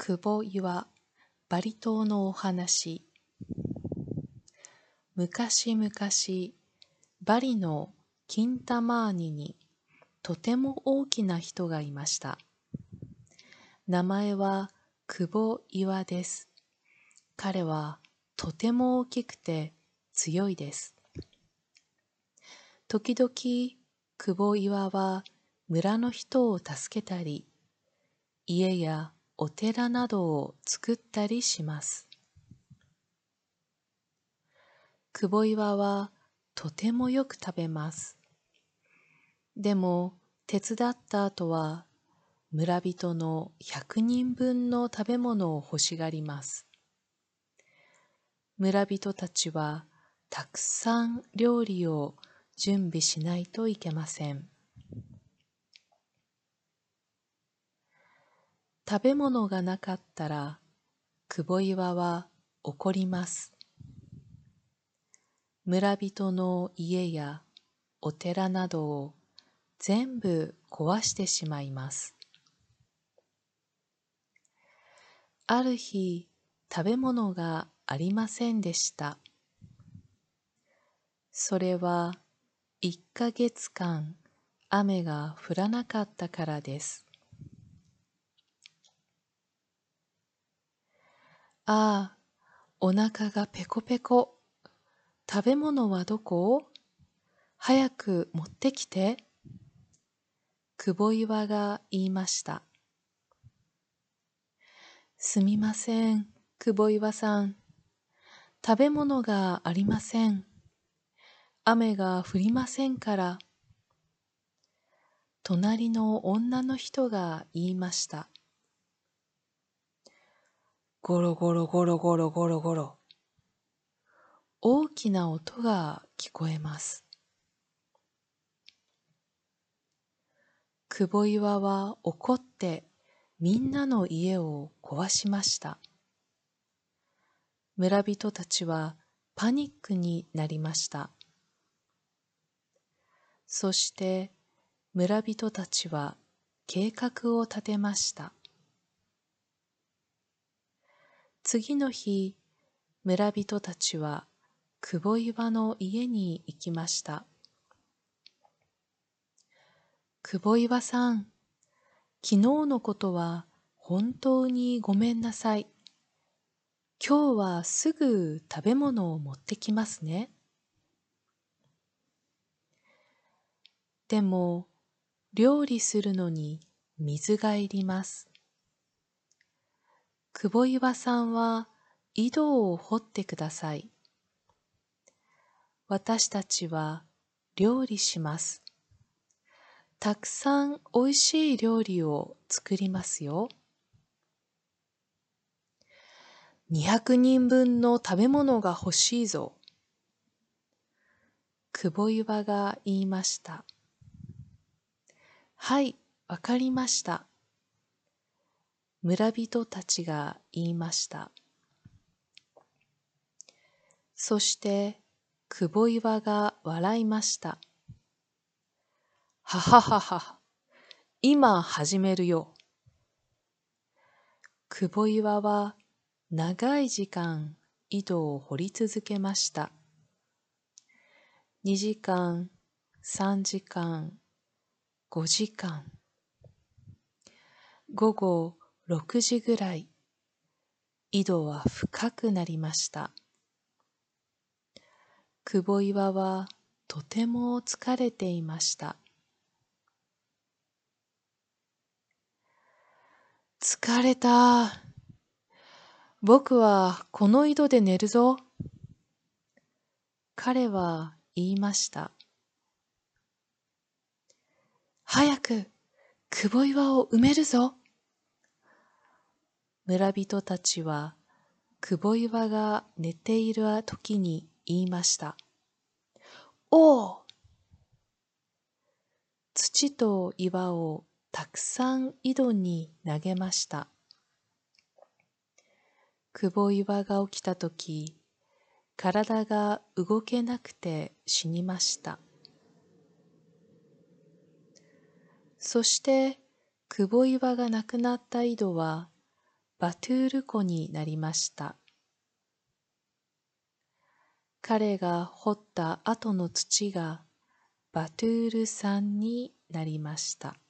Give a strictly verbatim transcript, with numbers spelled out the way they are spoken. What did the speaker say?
久保岩、バリ島のお話。昔々、バリのキンタマーニにとても大きな人がいました。名前は久保岩です。彼はとても大きくて強いです。時々、久保岩は村の人を助けたり、家やお寺などを作ったりします。久保岩はとてもよく食べます。でも手伝った後は村人のひゃくにんぶんの食べ物を欲しがります。村人たちはたくさん料理を準備しないといけません。食べ物がなかったら久保岩は怒ります。村人の家やお寺などを全部壊してしまいます。ある日、食べ物がありませんでした。それはいっかげつかん雨が降らなかったからです。ああ、お腹がペコペコ。食べ物はどこ？早く持ってきて。久保岩が言いました。すみません、久保岩さん。食べ物がありません。雨が降りませんから。隣の女の人が言いました。ゴロゴロゴロゴロゴロゴロ。大きな音が聞こえます。久保岩は怒ってみんなの家を壊しました。村人たちはパニックになりました。そして村人たちは計画を立てました。次の日、村人たちは久保岩の家に行きました。久保岩さん、昨日のことは本当にごめんなさい。今日はすぐ食べ物を持ってきますね。でも、料理するのに水がいります。久保岩さんは井戸を掘ってください。私たちは料理します。たくさんおいしい料理を作りますよ。にひゃくにんぶんの食べ物が欲しいぞ。久保岩が言いました。はい、わかりました。村人たちが言いました。そして久保岩が笑いました。はははは、今始めるよ。久保岩は長い時間井戸を掘り続けました。にじかん、さんじかん、ごじかん。午後ろくじぐらい、井戸は深くなりました。久保岩はとても疲れていました。疲れた。僕はこの井戸で寝るぞ。彼は言いました。早く久保岩を埋めるぞ。村人たちは久保岩が寝ている時に言いました。おう！土と岩をたくさん井戸に投げました。久保岩が起きたとき、体が動けなくて死にました。そして久保岩が亡くなった井戸はバトゥール湖になりました。彼が掘った後の土がバトゥール山になりました。